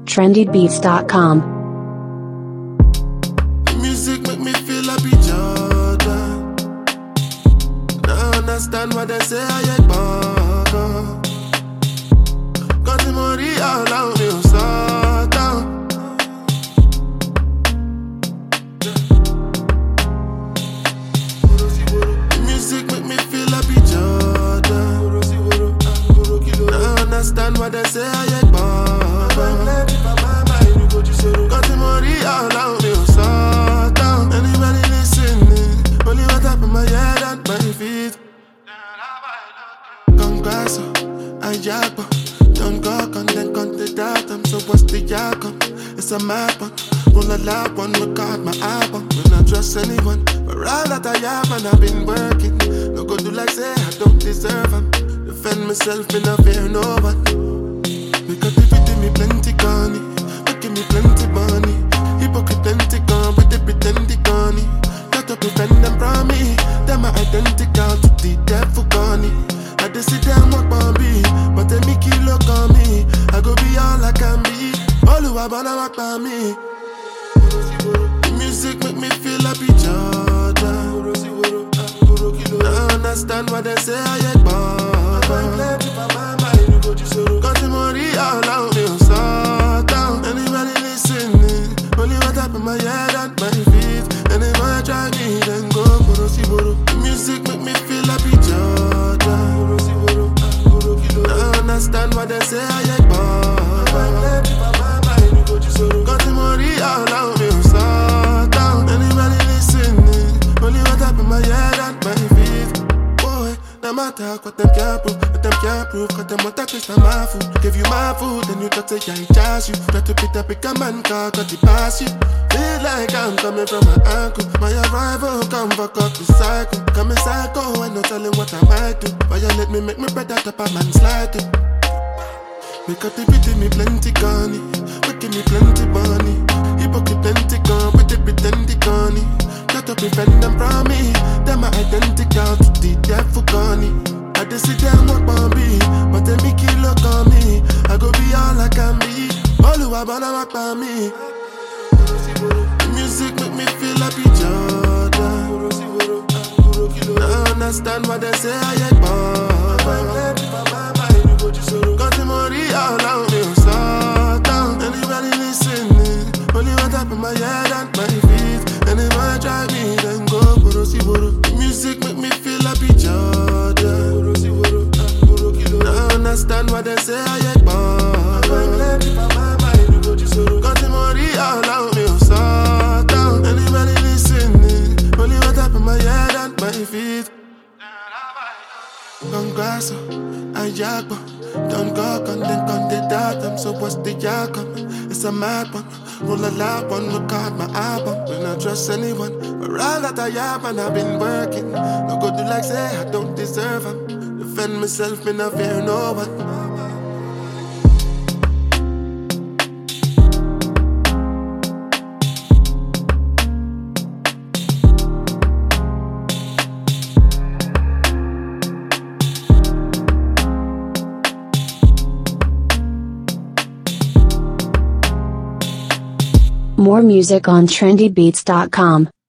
trendybeats.com. The music make me feel like be Jordan. Now I understand what they say I ain't bugger. Got the money all out me so down. The music make me feel like be Jordan. Now I understand what they say I ain't bugger. Got the money all out me so down. Anybody listening? Only what up in my head and my feet. Congrats, I jab. Don't go on then contact them. So what's the outcome? It's a map one. Roll a lap one, record my album. Will not trust anyone. But all that I have and I've been working. No go do like say I don't deserve them. Defend myself, me not fear no one. Because they fit me plenty gunny. Give me plenty money. Hypocrite plenty gone, but they pretend they gone. Got to prevent them from me. Them my identical to the devil gone. I just sit down walk on me, but they make you look on me. I go be all I can be. All who I wanna walk by me. The music make me feel like be Jordan. I understand what they say I ain't bugger. Got the money all out me so down. Anybody listening? Only what up in my head and my feet. And if I try me, then go Borosiboro. The music make me feel like be Jordan. I understand what they say I ain't bugger. Got the money all out me so down. Anybody listening? Only what up in my head and my feet. Boy, no matter what them can't prove, what them can't prove, cause them want to taste of my food. Give you my food, then you talk say I ain't charge you. Try to pick up a man car, got the pass you. Feel like I'm coming from my ankle. My arrival come fuck up the cycle. Coming psycho, I no telling what I might do. Violate me, make me better top a man slide it. Make up the beat me plenty gunny. Making me plenty money. Hypocrite plenty gone, but they pretend they gone. Got to prevent them from me. Them my identical to the devil gone. I just sit down walk on me, but they make you look on me. I go be all I can be. All who I wanna walk by me. The music make me feel like be Jordan. I understand what they say I ain't bugger. Got the money all out me so down. Anybody listening? Only what up in my head and my feet. And if I try me, then go Borosiboro. The music make me feel like be Jordan. I understand what they say I ain't bugger. Got the money all out me so down. Anybody listening? Only what up in my head and my feet. Congrats, I jab. Don't go on then contact them. So what's the outcome? It's a mad one. Roll a lap one, record my album. Will not trust anyone. But all that I have and I've been working. No go do like say I don't deserve them. Defend myself, me not fear no one. More music on trendybeats.com.